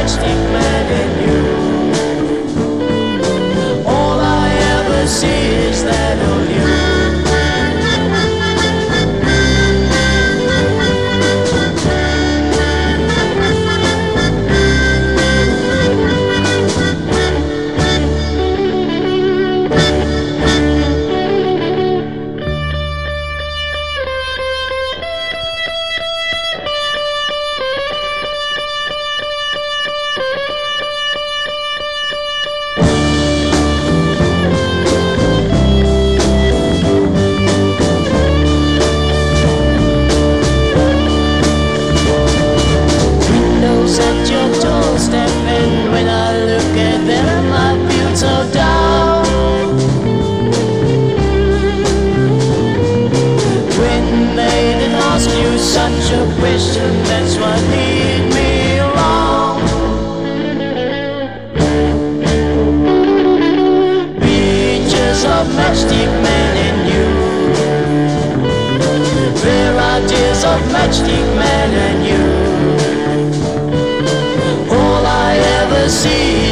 Matchstick Man in you. All I ever see is that of you. At your doorstep, and when I look at them I feel so down. When they did ask you such a question, that's what lead me along. Pictures of Matchstick Man in you. Varieties of Matchstick Man and you. All I ever see